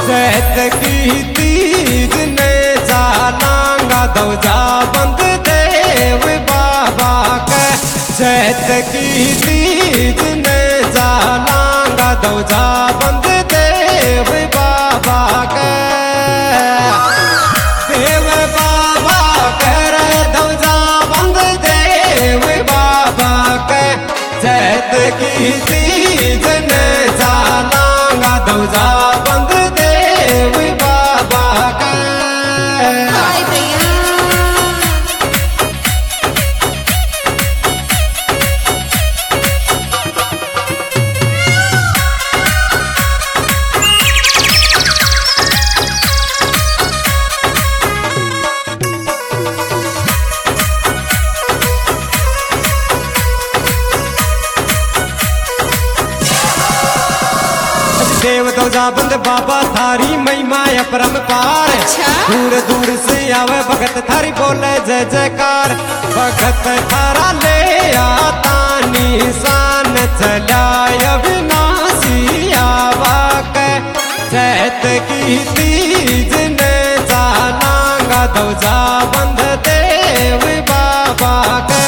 चैत की तीज ने जालांगा दौजा बंद देव बाबा के। चैत की तीज ने जालांगा दौजा बंद देव बाबा के। देव बाबा कर दौजा बंद देव बाबा के। चैत की तीज ने जालांगा दौजा बंद देव बाबा के। देव दौजा बंद बाबा थारी महिमा अपरंपार। दूर दूर से आवे भगत थारी बोले जय जयकार। भगत थारा ले आता निशान चलाय अविनाशी आवा के। चैत की तीज ने जालांगा दौजा बंद देव बाबा के।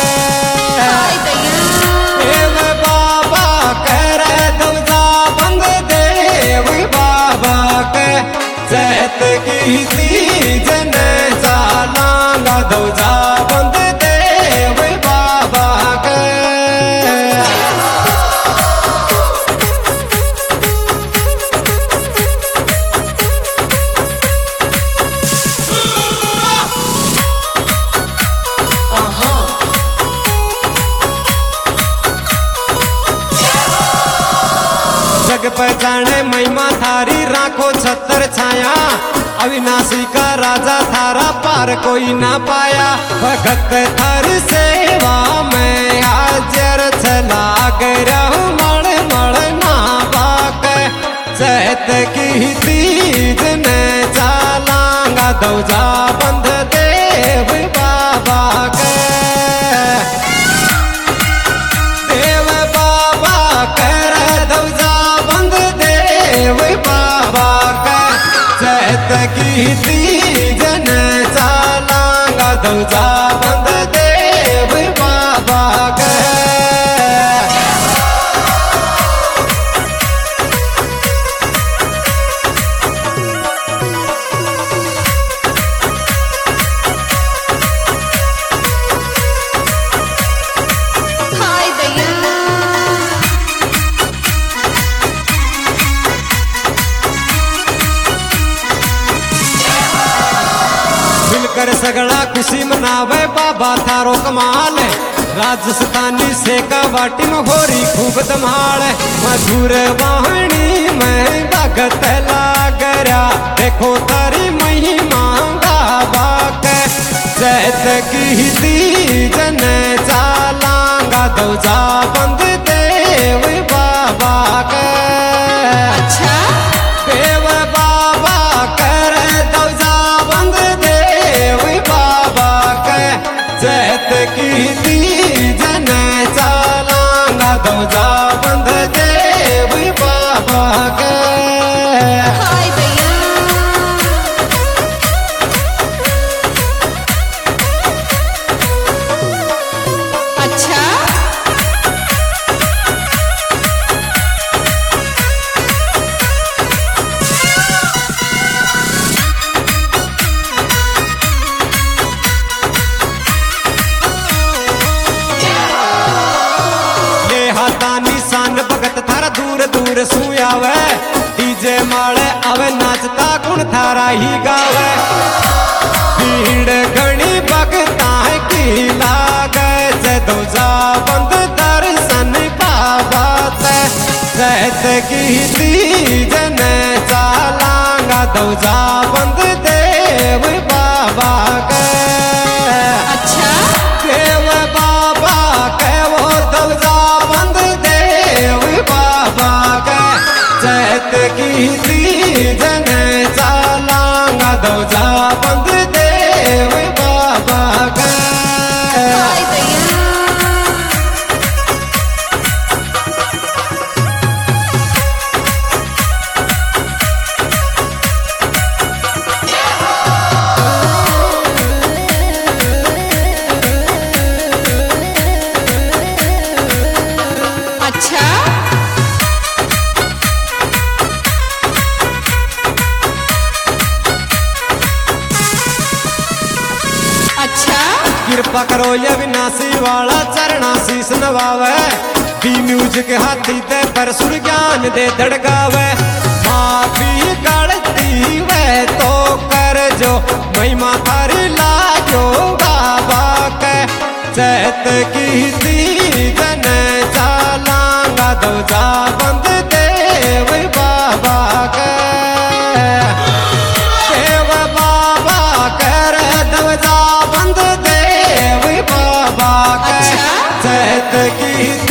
देव बाबा कर दौजा बंद देव बाबा के। चैत की तीज ने जालांगा दौजा बंद देव बाबा के। जग पहचाने महिमा थारी राखो छतर छाया। अविनाशी का राजा थारा पार कोई ना पाया। भगत थारी सेवा में हाजर चला गया मण मण ना बाक। चैत की तीज ने जालांगा दौजा बंद देव बाबा के। देव बाबा कर दौजा बंद देव बाबा के। चैत की तीज ने जालांगा दौजा बंद देव बाबा के। मिलकर सगड़ा खुशी मनावे बाबा थारो कमाल। राजस्थानी से कवाटी में होरी खूब धमाल। मधुर वाहनी में भगत लागरा देखो तारी महिमा बाबा के। चैत की तीज ने जालांगा दौजा बंद देव बाबा के। देव बाबा कर दौजा बंद देव बाबा के। चैत की तीज ने जालांगा दौजा बंद देव बाबा के। भगत थारा दूर दूर सुयावे। डीजे माले आवे नाचता गुण थारा ही गावे। भीड़ घनी भगता की लागे। जय दौजा बंद दर्शन बाबा ते। चैत की तीज ने जालांगा दौजा बंद देव बाबा के। देव बाबा के वो दौजा बंद देव बाबा के। चैत की तीज ने जालांगा दौजा बंद देव बाबा के। कृपा करो ये विनाशी वाला चरणा शीस नवावे दी म्यूजिक हाथी ते पर सुर ज्ञान दे धड़कावे माफी गलती वे तो कर जो महिमा थारी लागो बाबा के चैत की तीजन चालांगा दौजा बंद देव बाबा के देव बाबा कर दौजा बंद देव बाबा के चैत की